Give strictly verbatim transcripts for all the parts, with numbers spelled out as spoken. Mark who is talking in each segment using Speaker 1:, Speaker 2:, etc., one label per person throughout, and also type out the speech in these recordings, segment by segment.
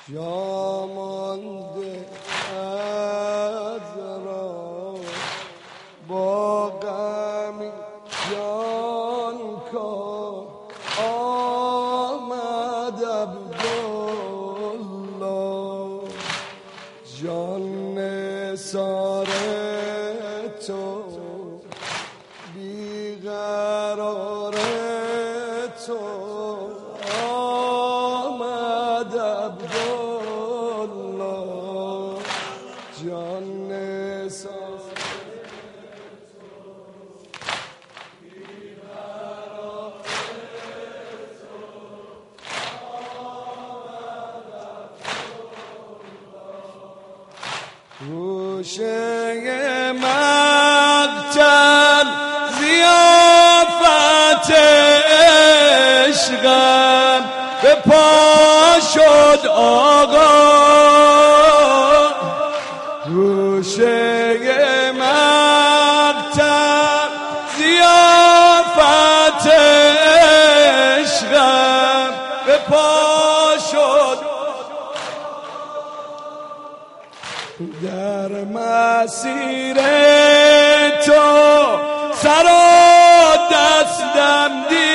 Speaker 1: جا مانده از را با غمی جان کا آمد عبدالله جان نثار تو بیقرار تو آمد عبدالله جان نثار گوشه مقتل ضیافت عشقم به پا شد آقا گوشه مقتل ضیافت عشقم به پا شد در مسیر تو سر و دستم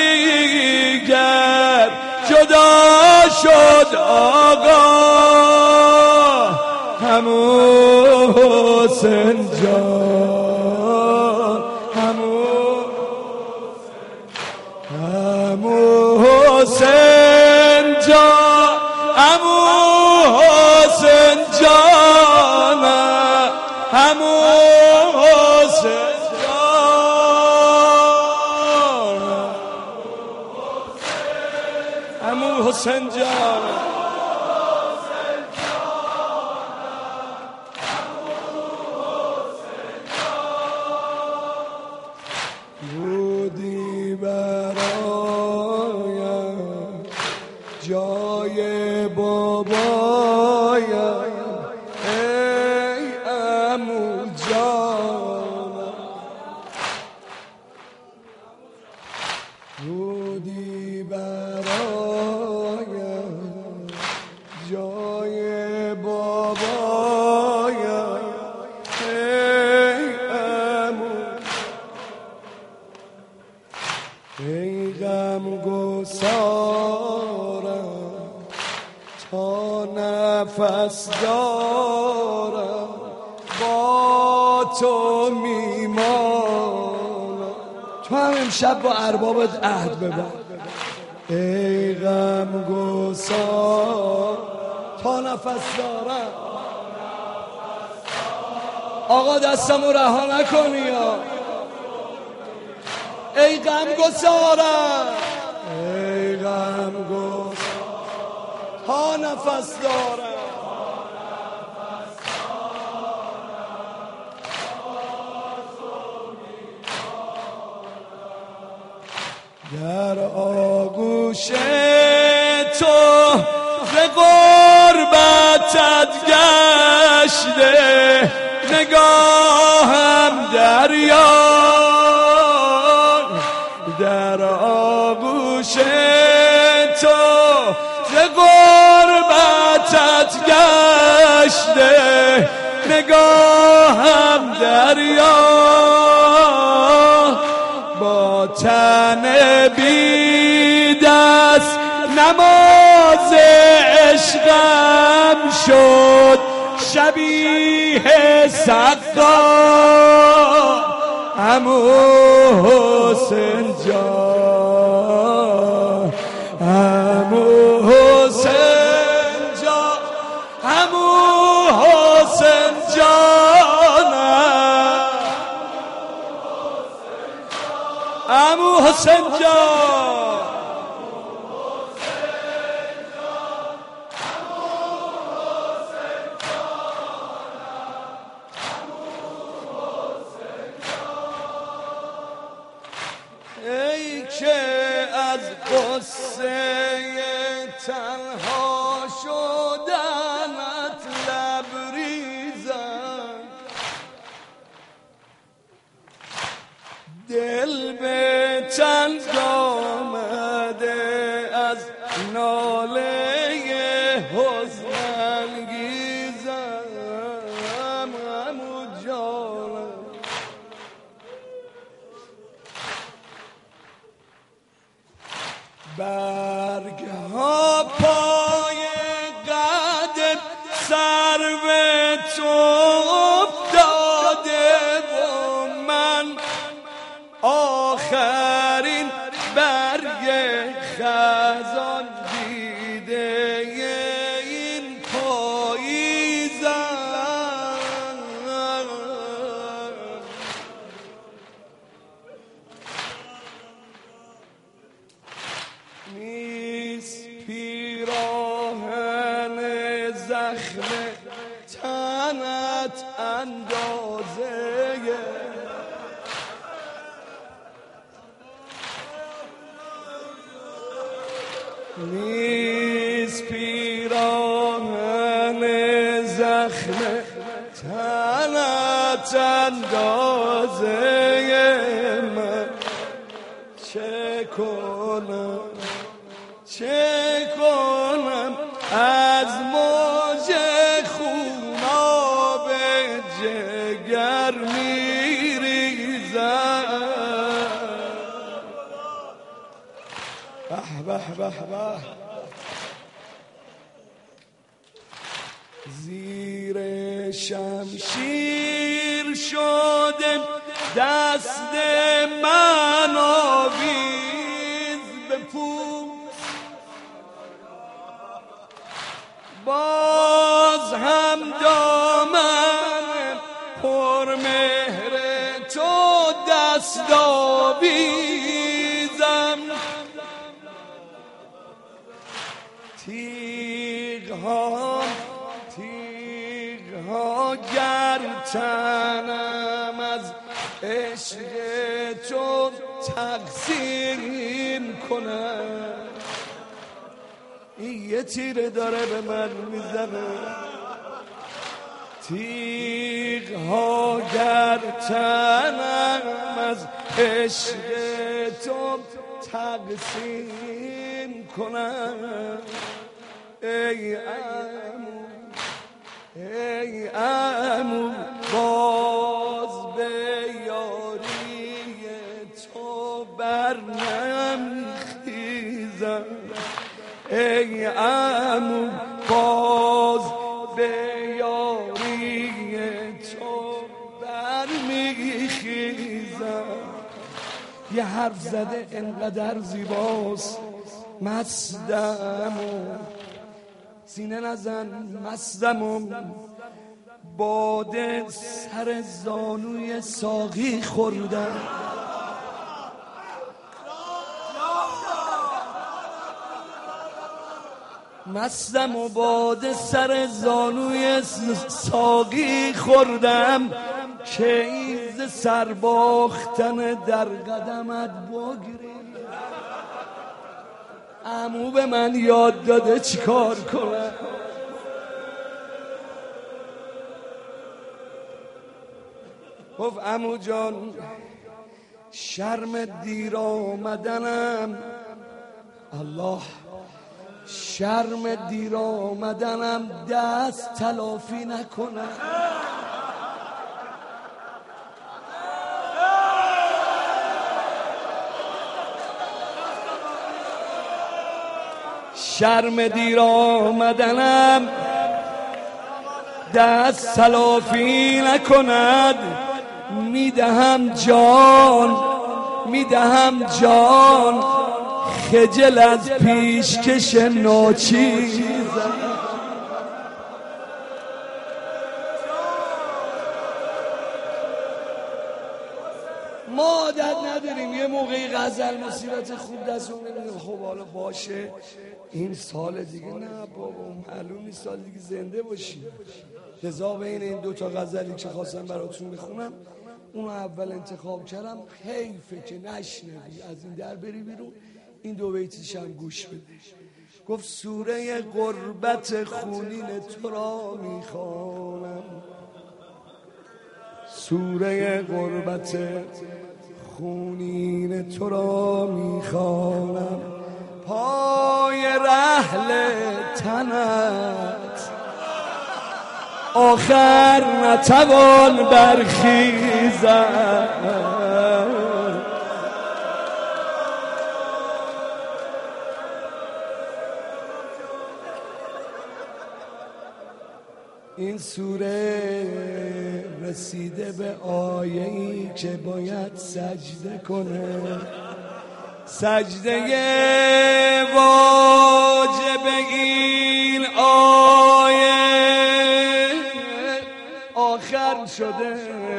Speaker 1: دیگر جدا شد آقا همون حسین جان همون همون حسین جان همون حسین جان همون حسین جان همون حسین جان بودی برایم جای بابایم ای عمو جانم بودی برایم جای بابایم ای عمو ای غم گسارم تا نفس دارم با تو میمانم تو هم امشب با اربابت عهد ببر ای غم گسار تا نفس دارم آقا دستمو رها نکنی یا ای غم گسارم ای غم گسارم تا نفس دارم در آغوش تو ز غربتت گشته نگاهم دریا در آغوش تو ز غربتت گشته نگاهم دریا با تن بی دست نماز عشقم شد شبیه سقا عمو حسین جان عمو حسین جان عمو حسین جان عمو حسین جان ای که از قصه تنها شدنت لبریزم دل به تنگ آمده از ناله حزن برگ ها پای قدم سر به تو افتاده و من آخرین برگ خزان دیده این پاییزم. نیست پیراهن زخم تنت اندازه نیست پیراهن زخم تنت اندازه من. چه کنم چه کنم از موج خوناب جگر میریزم. به به به به زیر شمشیر شده دست من آویز به پوست. باز هم دامن پرمهر تو دست آویزم. تیغ ها تیغ ها گر تنم از عشق تو تقسیم کنم. این یه تیره داره به من میزنه. تیغ ها گر تنم از عشق تو تقسیم کنم. ای عمو ای عمو باز به یاری تو بر نمیخیزم. ای عمو باز به یاری تو بر میخیزم. یه حرف زده انقدر زیباست مستم و سینه نزن مستم و باده سر زانوی ساقی خوردم. مستم و باده سر زانوی ساقی خوردم که ایز سرباختن در قدمت بگیری. عمو به من یاد داده چیکار کنم. گفت عمو جان شرم دیر آمدنم، الله شرم دیر آمدنم دست تلافی نکنم. شرم دیر آمدنم دست تلافی نکند. میدهم جان میدهم جان خجل از پیشکش ناچیزم. ما عادت نداریم یه موقعی غزل مصیبت خوب دستمون نمیاد. خب حالا باشه این سال دیگه نه بابا معلوم نیست سال دیگه زنده باشی. لذا بین این دوتا غزلی که خواستم براتون بخونم اونو اول انتخاب کردم. حیفه که نشنوی از این در بری بیرون. این دو بیتش هم گوش بده. گفت سوره غربت خونین تو را میخوانم، سوره غربت خونین تو را میخوانم. پای رحل تنت آخر نتوان برخیزم. این سوره رسیده به آیه‌ای که باید سجده کنه، سجده واجب این آیه آخر شده.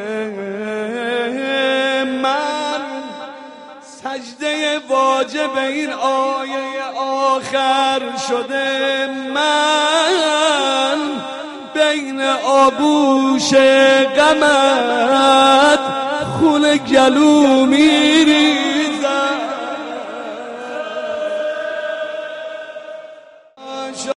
Speaker 1: من سجده واجب این آیه آخر شده، من بین آغوش غمت خون گلو میری،